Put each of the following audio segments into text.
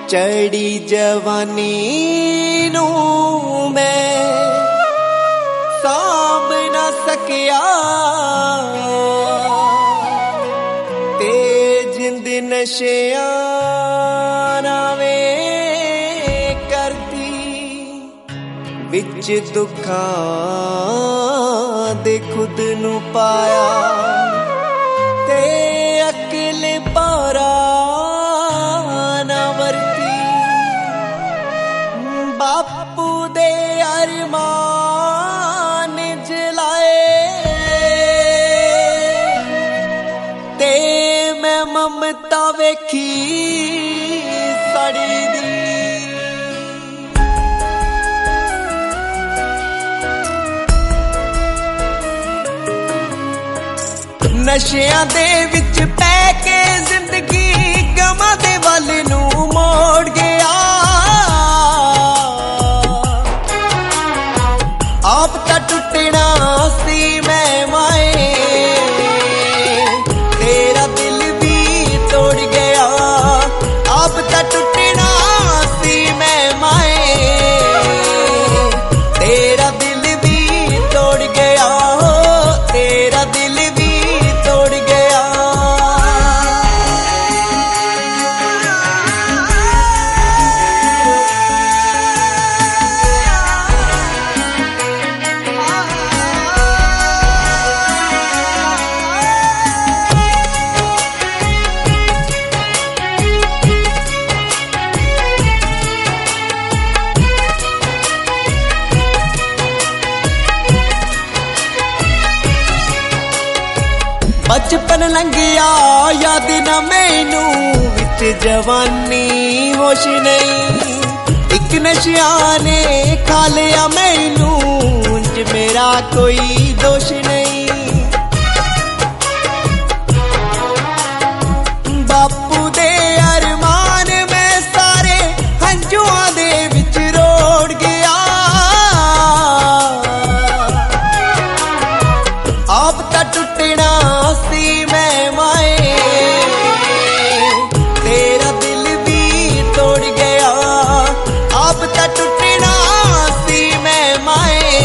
चढ़ी जवानी नू मैं सांभ न सकिया ते जिंद नशियां नावे करती बिच दुखां दे खुद नू पाया ते अकल पारा बापू दे अरमान जलाए ते मैं ममता वेखी सड़ी दी नशियां दे विच पै के जिंदगी गमां दे वल नू मोड़ गया आप ता टुटना सी मैं माए तेरा दिल भी तोड़ गया आप ता टुटना सी मैं माए तेरा दिल भी तोड़ गया तेरा दिल भी तोड़ गया बचपन लंघिया याद न मैनू विच जवानी होश नहीं एक नशियां ने खा लिया मैनू उंज मेरा कोई दोष नहीं बापू दे अरमान मैं सारे हंजुआं दे विच रोड़ गया आप ता टुटना सी मैं माए तेरा दिल भी तोड़ गया आप ता टुटना सी मैं माए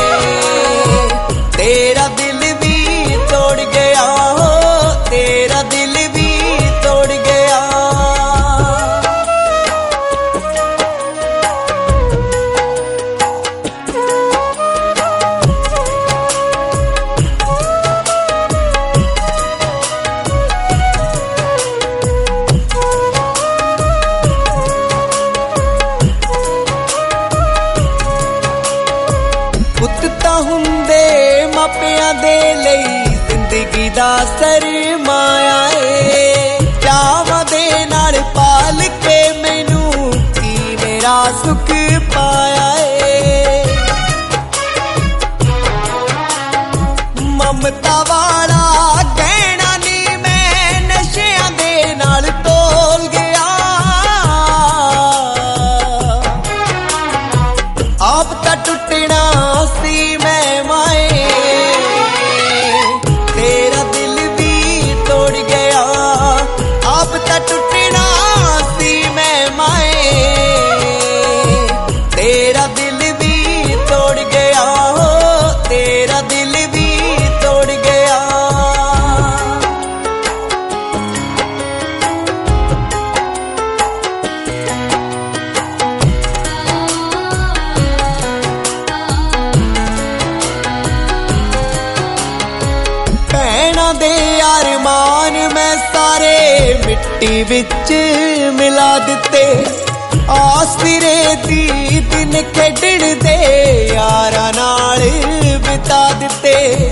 तेरा दिल भी तोड़ गया तेरा दिल भी तोड़ गया पुत तां हुंदे मापियां दे लई जिंदगी दा सरमाया ए चावां दे नाल पाल के मैनू की मेरा सुख पाया ए ममता वाला गहना नी मैं नशियां दे नाल तोल गया आप ता टुटना सी मैं माए तेरा दिल भी तोड़ गया आप ता टुटना सी मैं माए तेरा दिल भी तोड़ गया तेरा दिल भी तोड़ गया दे अरमान मैं सारे मिट्टी विच मिला दिते आस फिरे दी दिन खेडण दे यारा नाल बिता दिते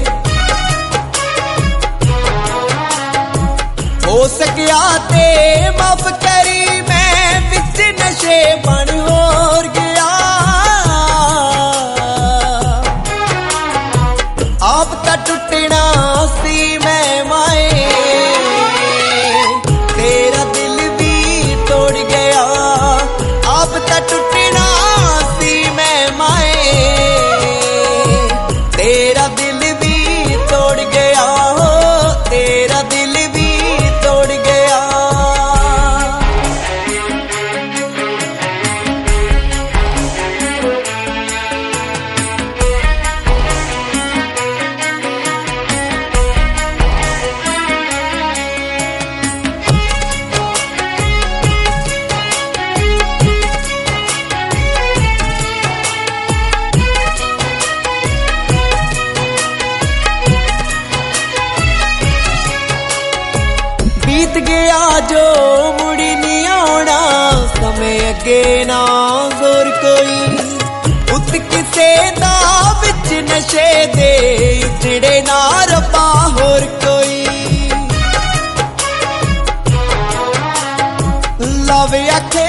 हो सकिया ते माफ करी मैं विच नशे बन होर गया आप ता टुटना सी मैं माए तेरा दिल भी तोड़ गया आप ता टुटना सी मैं माए तेरा दिल भी तोड़ गया तेरा दिल भी तोड़ गया लगे ना जोर कोई उत किसे दा विच नशे दे उजड़े ना रब्बा होर कोई लव आखे